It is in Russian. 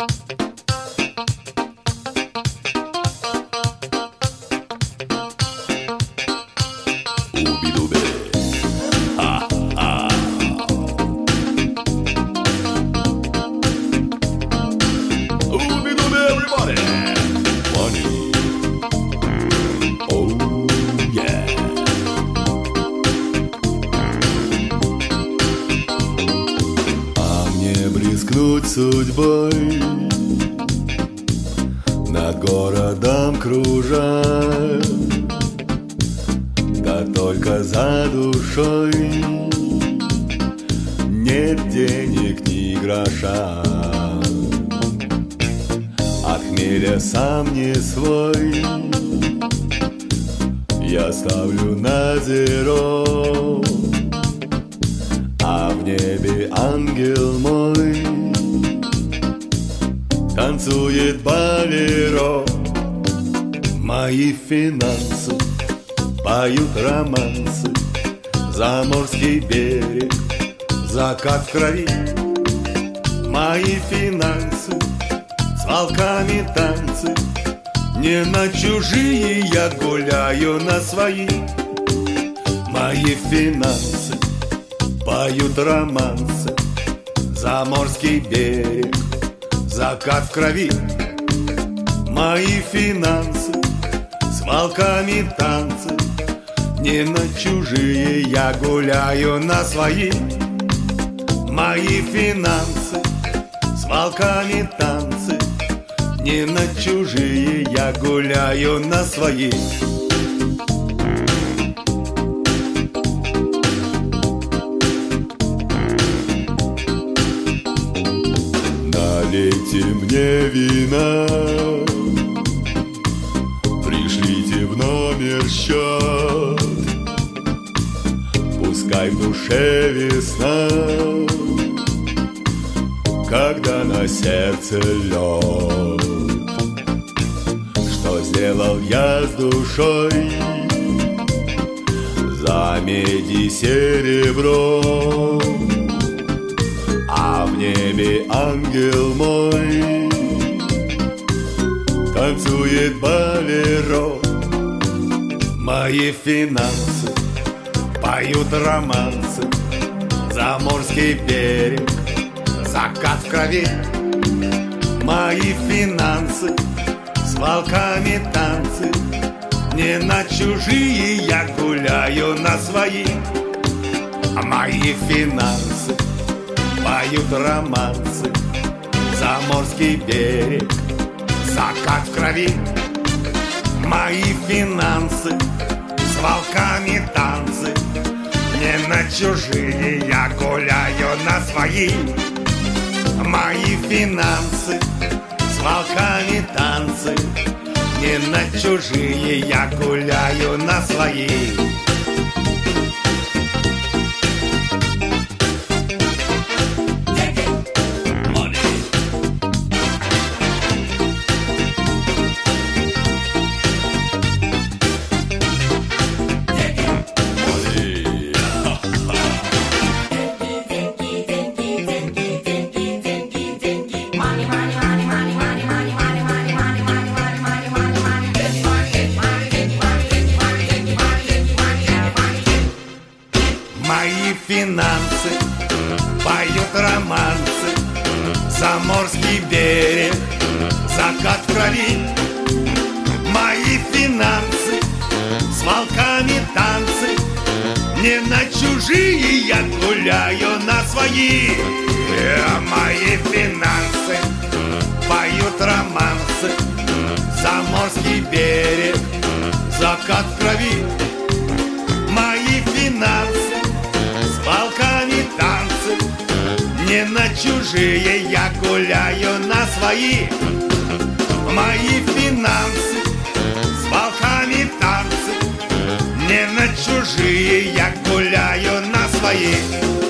Судьбой над городом кружат, да только за душой нет денег ни гроша. От хмеля сам не свой, я ставлю на зеро, а в небе ангел мой танцует болеро. Мои финансы поют романсы, заморский берег, закат в крови. Мои финансы с волками танцы, не на чужие я гуляю, на свои. Мои финансы поют романсы, заморский берег, закат в крови. Мои финансы с волками танцы, не на чужие я гуляю, на свои. Мои финансы с волками танцы, не на чужие я гуляю, на свои. Налейте мне вина, пришлите в номер счет, пускай в душе весна, когда на сердце лед. Что сделал я с душой за медь и серебро, а в небе ангел мой танцует болеро. Мои финансы поют романсы, заморский берег, закат в крови. Мои финансы с волками танцы, не на чужие я гуляю, на свои. Мои финансы поют романсы, заморский берег, закат в крови. Мои финансы с волками танцы, не на чужие я гуляю, на свои. Мои финансы с волками танцы, не на чужие я гуляю, на свои. Мои финансы поют романсы, заморский берег, закат в крови. Мои финансы с волками танцы, не на чужие я гуляю, на свои. Мои финансы поют романсы, заморский берег, закат в крови. Мои финансы с волками танцы, не на чужие я гуляю, на свои. Мои финансы с волками танцы, не на чужие я гуляю, на свои.